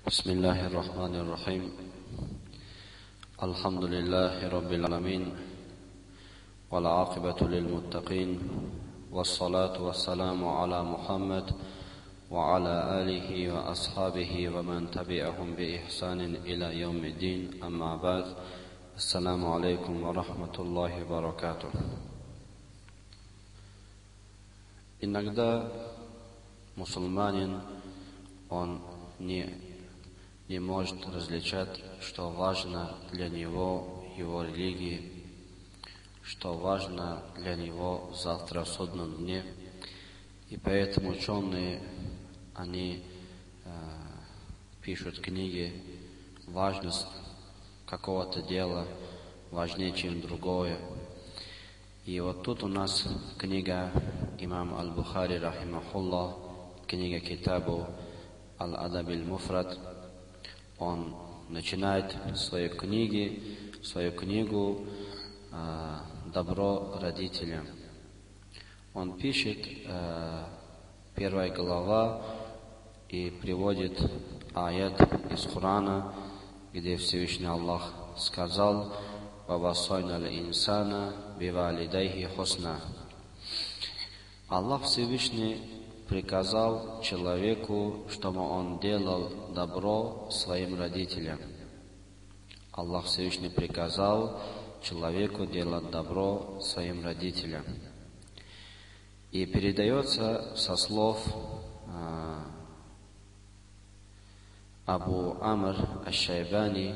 بسم الله الرحمن الرحيم الحمد لله رب العالمين والعاقبة للمتقين والصلاة والسلام على محمد وعلى آله وأصحابه ومن تبعهم بإحسان إلى يوم الدين أما بعد السلام عليكم ورحمة الله وبركاته. Иногда мусульманин, он не может различать, что важно для него, его религии, что важно для него завтра в судном дне. И поэтому ученые, они пишут книги, важность какого-то дела важнее, чем другое. И вот тут у нас книга имам Аль-Бухари, рахимахуллах, книга Китабу Аль-Адаб Аль-Муфрад. Он начинает свою книгу «Добро родителям». Он пишет первая глава и приводит аят из Корана, где Всевышний Аллах сказал: «Вавасайна л-инсана бивалидайхи хусна». Аллах Всевышний приказал человеку, чтобы он делал добро своим родителям. Аллах Всевышний приказал человеку делать добро своим родителям. И передается со слов Абу Амр аш-Шайбани,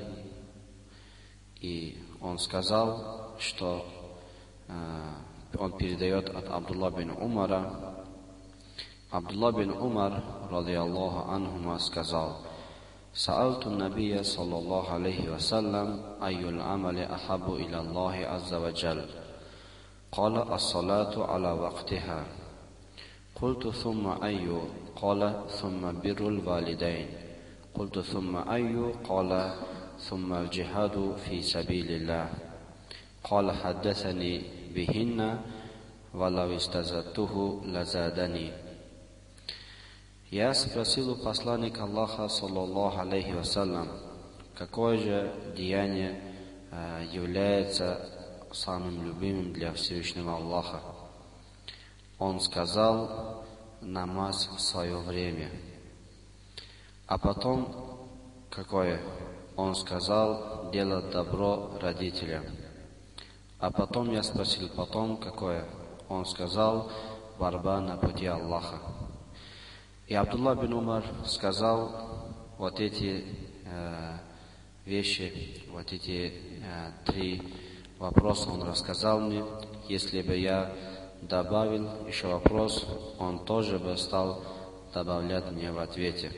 и он сказал, что он передает от Абдулла бин Умара. Абдулла бин Умар, радиаллаху анхума, сказал: «Саалту набия, саллаллаху алейхи вассалям, айюл амали ахабу иля Аллахи азза ва джаль. Кала ас-салату аля вақтиха. Культу сумма айю. Кала сумма биррул валидайн. Культу сумма айю. Кала сумма аль-джихаду фи сабилиллах. Кала хаддасани бихинна, валау истазаттуху лазадани». Я спросил у посланника Аллаха, саллаллаху алейхи вассалям, какое же деяние является самым любимым для Всевышнего Аллаха. Он сказал: намаз в свое время. А потом какое? Он сказал: делать добро родителям. А потом я спросил: потом какое? Он сказал: борьба на пути Аллаха. И Абдулла бин Умар сказал: вот эти вещи, вот эти три вопроса он рассказал мне. Если бы я добавил еще вопрос, он тоже бы стал добавлять мне в ответе.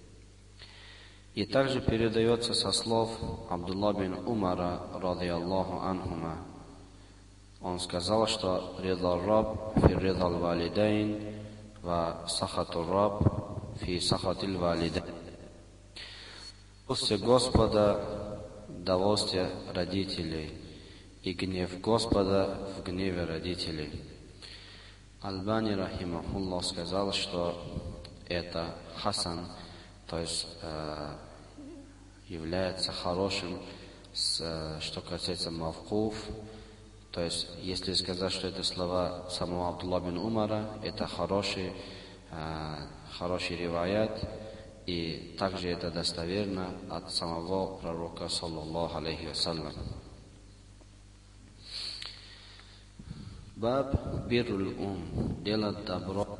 И также передается со слов Абдулла бин Умара, радиаллаху анхума. Он сказал, что «Рида раб фи рида валидайн, ва сахату раб фи сахатил валидайн». После Господа довольствие родителей, и гнев Господа в гневе родителей. Албани, рахимахуллах, сказал, что это хасан, то есть является хорошим, что касается мавкуф. То есть, если сказать, что это слова самого Абдулла бин Умара, это хороший риваят, и также это достоверно от самого пророка, саллаллаху алейхи вассалям. Баб биррул делать добро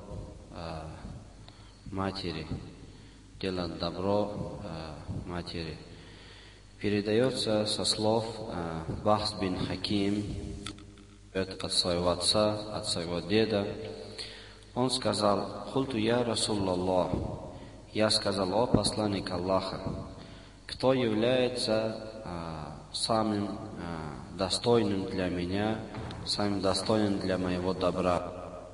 матери, делать добро матери. Передается со слов Бахс бин Хаким, от своего отца, от своего деда. Он сказал: «Хульту я Расулаллах». Я сказал: «О посланник Аллаха, кто является самым достойным для меня, самым достойным для моего добра?»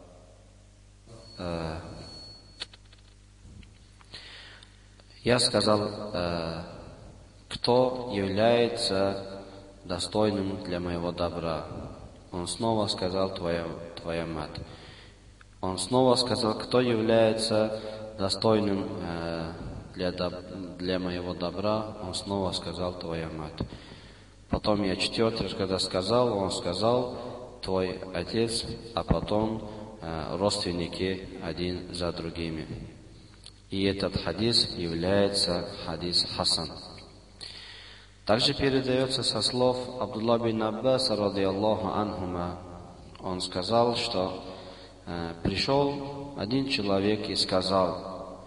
Я сказал: «Кто является достойным для моего добра?» Он снова сказал: «Твоя мать». Он снова сказал: «Кто является достойным для моего добра, он снова сказал твоя мать. Потом я четвертый раз, когда сказал, он сказал твой отец, а потом родственники один за другими. И этот хадис является хадис хасан. Также передается со слов Абдулла бин Аббаса, радиаллаху анхума. Он сказал, что пришел один человек и сказал: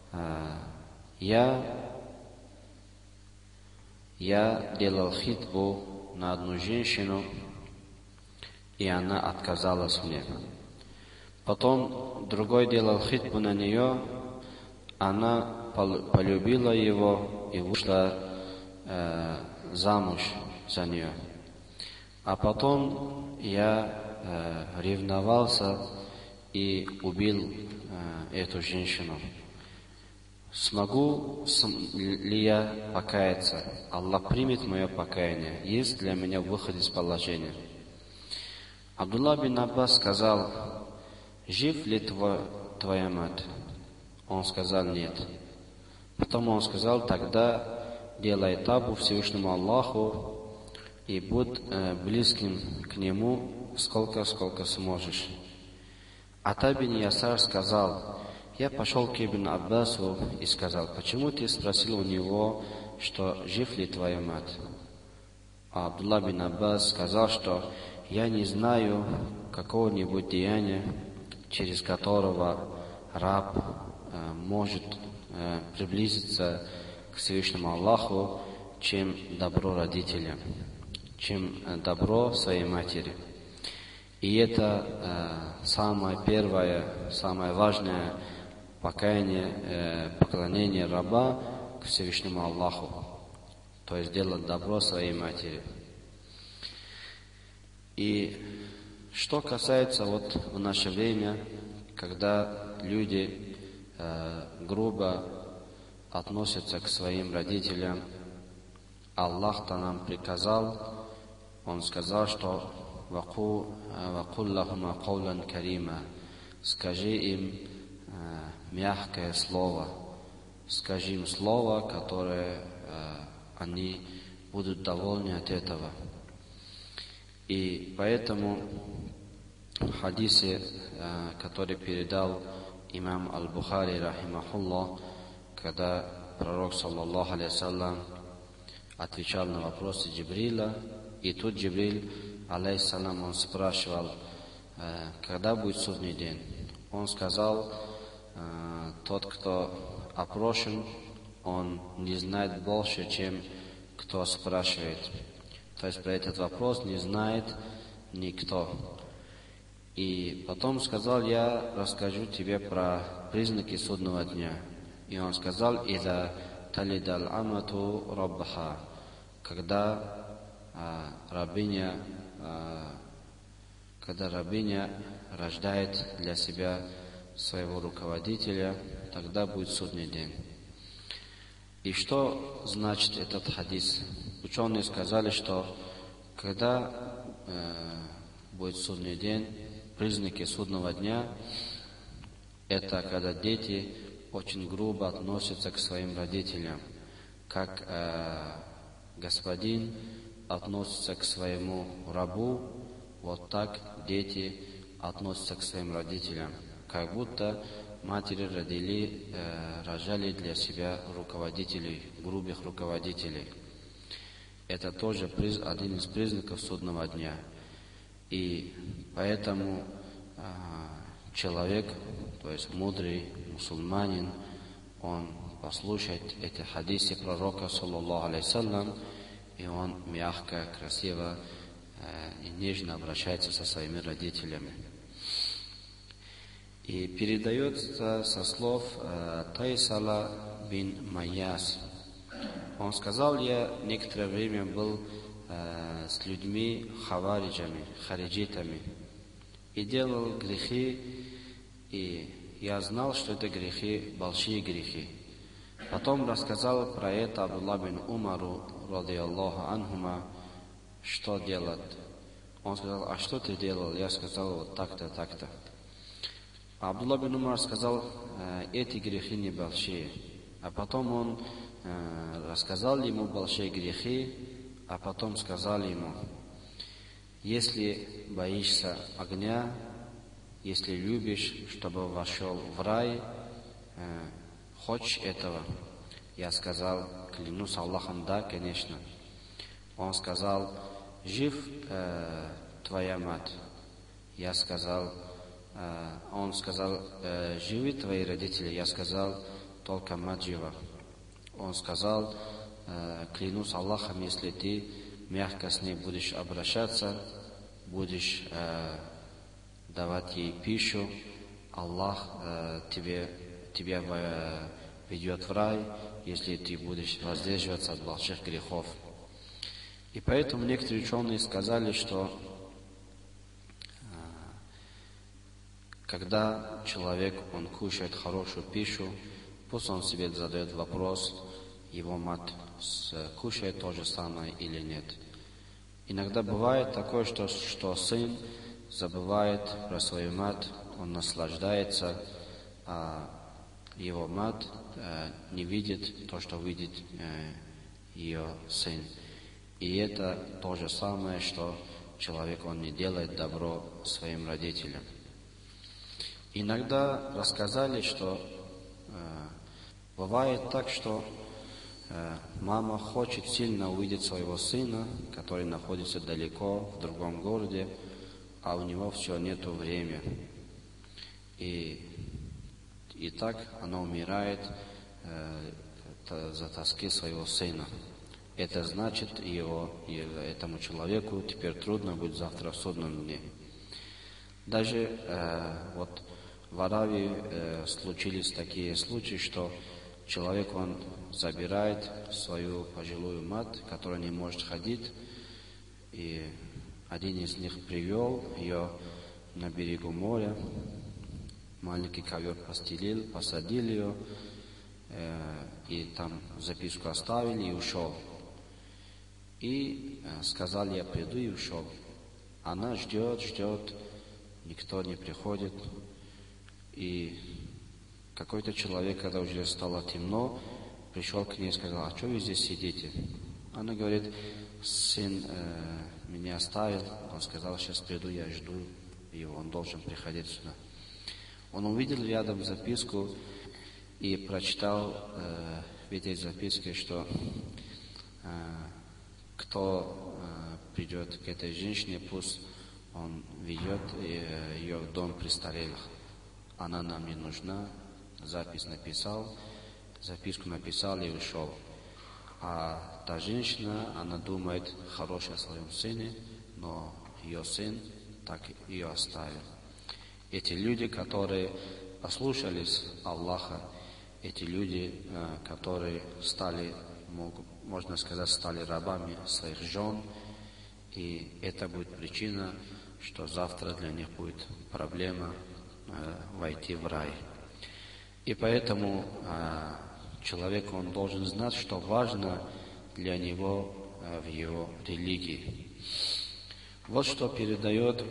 я делал хитбу на одну женщину, и она отказалась мне. Потом другой делал хитбу на нее, она полюбила его и вышла замуж за нее. А потом я ревновался и убил эту женщину. Смогу ли я покаяться? Аллах примет мое покаяние. Есть для меня выход из положения. Абдулла бин Аббас сказал: жив ли твоя мать? Он сказал: нет. Потом он сказал: тогда делай табу Всевышнему Аллаху и будь близким к Нему сколько сможешь. Ата бин Ясар сказал: я пошел к Ибн Аббасу и сказал: почему ты спросил у него, что жив ли твоя мать? А Абдулла бин Аббас сказал, что я не знаю какого-нибудь деяния, через которого раб может приблизиться к Всевышнему Аллаху, чем добро родителям, чем добро своей матери. И это самое первое, самое важное поклонение раба к Всевышнему Аллаху, то есть делать добро своей матери. И что касается в наше время, когда люди грубо относятся к своим родителям, Аллах-то нам приказал, Он сказал, что «Вакуллахума каулан карима», скажи им мягкое слово, скажи им слово, которое они будут довольны от этого. И поэтому в хадисе, который передал имам Аль-Бухари, рахимахуллах, когда пророк, саллаллаху алейхи саллям, отвечал на вопросы Джибриля, и тут Джибриль, алейхиссалям, он спрашивал, когда будет судный день. Он сказал: тот, кто опрошен, он не знает больше, чем кто спрашивает. То есть про этот вопрос не знает никто. И потом сказал: я расскажу тебе про признаки судного дня. И он сказал: «Иза талидал амату раббаха», когда рабыня рождает для себя своего руководителя, тогда будет судный день. И что значит этот хадис? Ученые сказали, что когда будет судный день, признаки судного дня, это когда дети очень грубо относятся к своим родителям, как господин относится к своему рабу, вот так дети относятся к своим родителям, как будто матери рожали для себя руководителей, грубых руководителей. Это тоже один из признаков судного дня. И поэтому человек, то есть мудрый мусульманин, он послушает эти хадисы пророка, саллаллаху алейхи саллям, и он мягко, красиво и нежно обращается со своими родителями. И передается со слов Тайсала бин Майяс. Он сказал: я некоторое время был с людьми хавариджами, хариджитами, и делал грехи, и я знал, что это грехи, большие грехи. Потом рассказал про это Абдулла бин Умару, радиаллаху анхума, что делать. Он сказал: а что ты делал? Я сказал: вот так-то, так-то. Абдулла бин Умар сказал: эти грехи небольшие. А потом он рассказал ему большие грехи, а потом сказал ему: если боишься огня, если любишь, чтобы вошел в рай, хочешь этого? Я сказал: клянусь Аллахом, да, конечно. Он сказал: жив твоя мать? Я сказал, он сказал: живы твои родители? Я сказал: только мать жива. Он сказал: клянусь Аллахом, если ты мягко с ней будешь обращаться, будешь давать ей пищу, Аллах тебя ведет в рай, если ты будешь воздерживаться от больших грехов. И поэтому некоторые ученые сказали, что когда человек, он кушает хорошую пищу, пусть он себе задает вопрос, его мать кушает то же самое или нет. Иногда бывает такое, что сын забывает про свою мать, он наслаждается, а его мать не видит то, что видит ее сын. И это то же самое, что человек, он не делает добро своим родителям. Иногда рассказали, что бывает так, что мама хочет сильно увидеть своего сына, который находится далеко, в другом городе, а у него все нету времени. И так она умирает за тоски своего сына. Это значит, этому человеку теперь трудно будет завтра в судном дне. Даже вот в Аравии случились такие случаи, что человек, он забирает свою пожилую мать, которая не может ходить, и один из них привел ее на берегу моря, маленький ковер постелил, посадил ее, и там записку оставили и ушел. И сказал: я приду, и ушел. Она ждет, никто не приходит. И какой-то человек, когда уже стало темно, пришел к ней и сказал: а что вы здесь сидите? Она говорит: сын меня оставил, он сказал: сейчас приду, я жду его, он должен приходить сюда. Он увидел рядом записку и прочитал в этой записке, что кто придет к этой женщине, пусть он ведет ее в дом престарелых. Она нам не нужна. Записку написал и ушел. А та женщина, она думает хорошее о своем сыне, но ее сын так ее оставил. Эти люди, которые послушались Аллаха, эти люди, которые стали, можно сказать, стали рабами своих жен, и это будет причина, что завтра для них будет проблема войти в рай. И поэтому человек, он должен знать, что важно для него в его религии. Вот что передает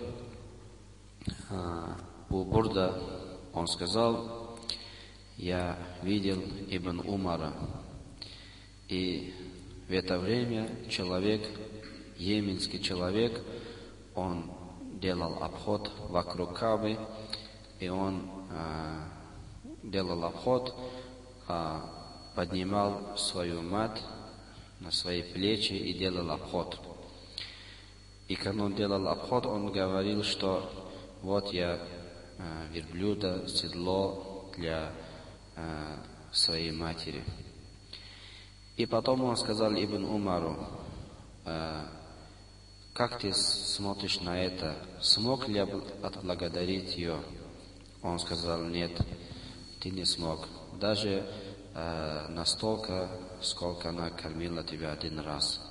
Абу Бурда. Он сказал: я видел Ибн Умара, и в это время йеменский человек, он делал обход вокруг Каабы, и он делал обход, поднимал свою мать на свои плечи и делал обход. И когда он делал обход, он говорил, что вот я верблюда, седло для своей матери. И потом он сказал Ибн Умару: как ты смотришь на это? Смог ли я отблагодарить ее? Он сказал: нет, ты не смог. Даже настолько, сколько она кормила тебя один раз.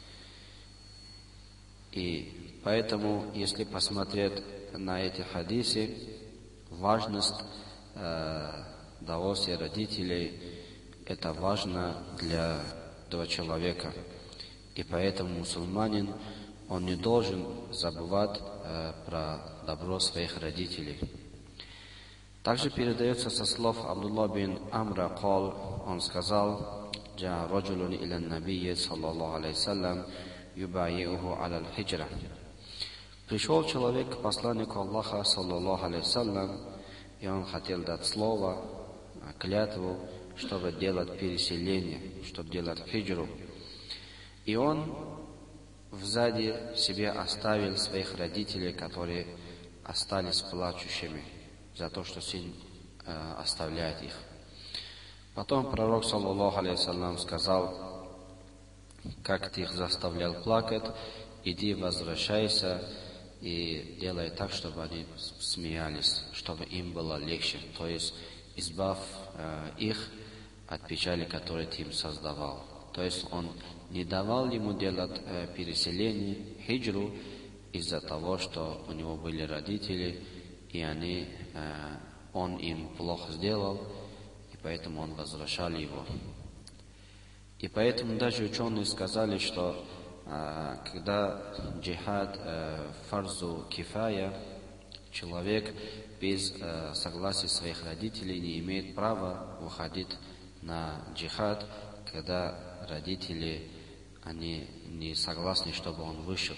И поэтому, если посмотреть на эти хадисы, важность удовольствия родителей, это важно для этого человека. И поэтому мусульманин, он не должен забывать про добро своих родителей. Также передается со слов Абдулла бин Амра, он сказал: «Джа раджулун иля набийи, саллаллаху алейхи саллям, юбайиуху аля аль-хиджра». Пришел человек к посланнику Аллаха, саллаллаху алейхи саллям, и он хотел дать слово, клятву, чтобы делать переселение, чтобы делать хиджру. И он сзади себе оставил своих родителей, которые остались плачущими за то, что сын оставляет их. Потом пророк, саллаллаху алейхи саллям, сказал: как ты их заставлял плакать, иди возвращайся и делай так, чтобы они смеялись, чтобы им было легче. То есть избавь их от печали, которую ты им создавал. То есть он не давал ему делать переселение, хиджру, из-за того, что у него были родители, и он им плохо сделал, и поэтому он возвращал его. И поэтому даже ученые сказали, что когда джихад фарзу кифая, человек без согласия своих родителей не имеет права выходить на джихад, когда родители они не согласны, чтобы он вышел.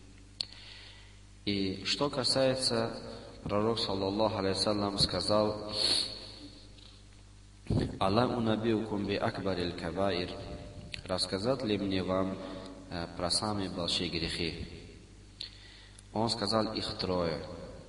И что касается, пророк, саллаллаху алейхи саллям, сказал: «Алла унабиукум би акбарил кабаир». Рассказать ли мне вам про самые большие грехи? Он сказал: их трое.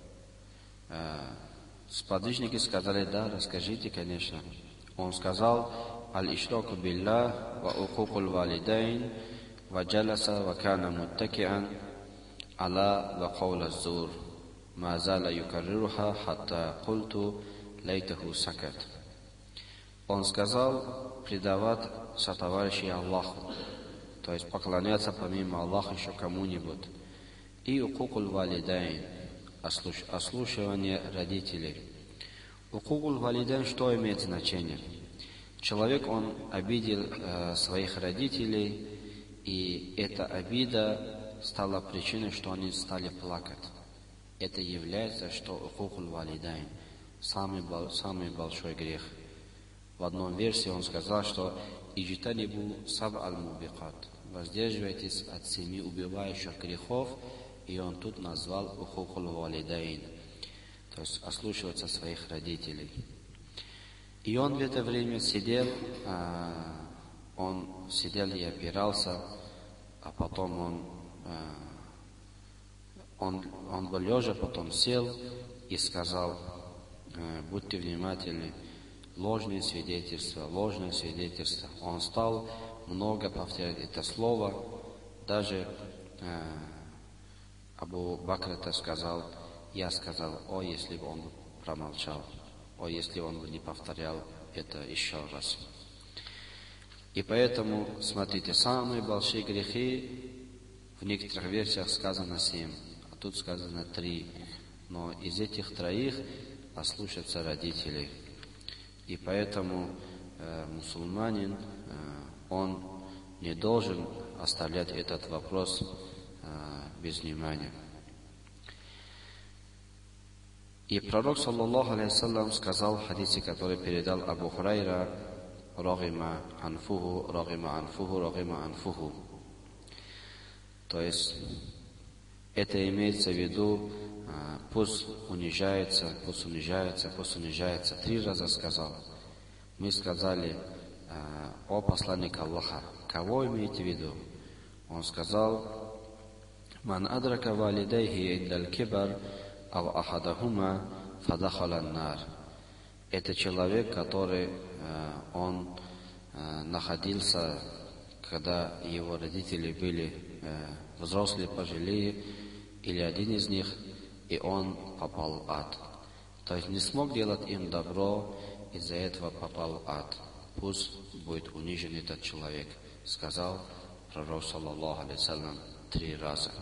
Сподвижники сказали: да, расскажите, конечно. Он сказал: аль-ишраку биллах ва укукул валидайн ва джаласа ва кана муттакиан аля ва каула зур ма зала юкаррируха хатта культу лайтаху сакат. Он сказал: предавать сотоварищей Аллаху, то есть поклоняться помимо Аллаха еще кому-нибудь, и укукул валидайн, ослушивание родителей. Укукул валидайн что имеет значение? Человек, он обидел своих родителей, и эта обида стала причиной, что они стали плакать. Это является, что укукул валидайн, самый большой грех. В одном версии он сказал, что «Иджтанибу саб аль-мубикат», воздерживайтесь от 7 убивающих грехов, и он тут назвал укукул валидайн, то есть ослушиваться своих родителей. И он в это время сидел и опирался, а потом он был лежа, потом сел и сказал: будьте внимательны, ложное свидетельство. Он стал много повторять это слово. Даже Абу Бакр это сказал: я сказал: о, если бы он промолчал, о, если он бы не повторял это еще раз. И поэтому, смотрите, самые большие грехи, в некоторых версиях сказано 7, а тут сказано 3. Но из этих 3 ослушаться родителей. И поэтому мусульманин, он не должен оставлять этот вопрос без внимания. И пророк, саллаллаху алейхи саллям, сказал в хадисе, который передал Абу Хурайра: «Рагима анфуху, рагима анфуху, рагима анфуху». То есть, это имеется в виду, пусть унижается. 3 раза сказал. Мы сказали: о посланник Аллаха, кого имеете в виду? Он сказал: «Ман адрака валидайхи индаль кибар, ав ахадахума фадахалан нар». Это человек, который он находился, когда его родители были взрослые, пожилые, или один из них, и он попал в ад. То есть не смог делать им добро, из-за этого попал в ад. Пусть будет унижен этот человек, сказал пророк, саллаллаху алейхи саллям, 3 раза.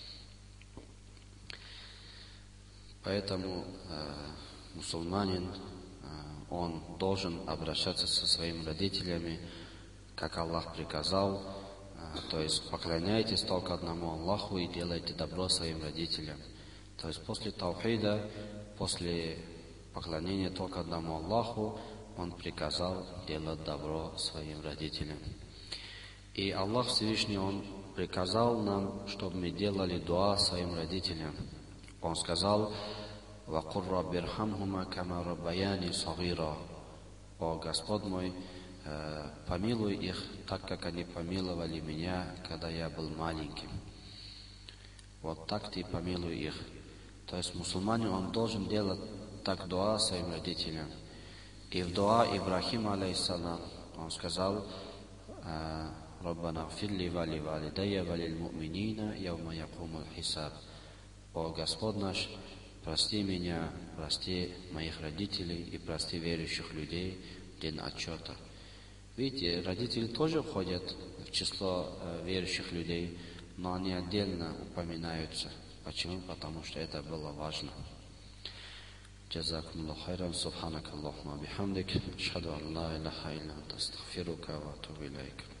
Поэтому мусульманин, он должен обращаться со своими родителями, как Аллах приказал, то есть поклоняйтесь только одному Аллаху и делайте добро своим родителям. То есть после таухида, после поклонения только одному Аллаху, Он приказал делать добро своим родителям. И Аллах Всевышний, Он приказал нам, чтобы мы делали дуа своим родителям. Он сказал: «Вакур рабби рхамхума кама раббаяни сагира». О Господь мой, помилуй их, так как они помиловали меня, когда я был маленьким. Вот так ты помилуй их. То есть мусульманин, он должен делать так дуа своим родителям. И в дуа Ибрахима алейхиссалам он сказал: «Раббана гфирли вали валидайя валил му'минина яума якумул хисаб». О Господь наш, прости меня, прости моих родителей и прости верующих людей в день отчета. Видите, родители тоже входят в число верующих людей, но они отдельно упоминаются. Почему? Потому что это было важно. جزاكم الله خيرا سبحانك اللهم وبحمدك أشهد أن لا إله إلا أنت أستغفرك وأتوب إليك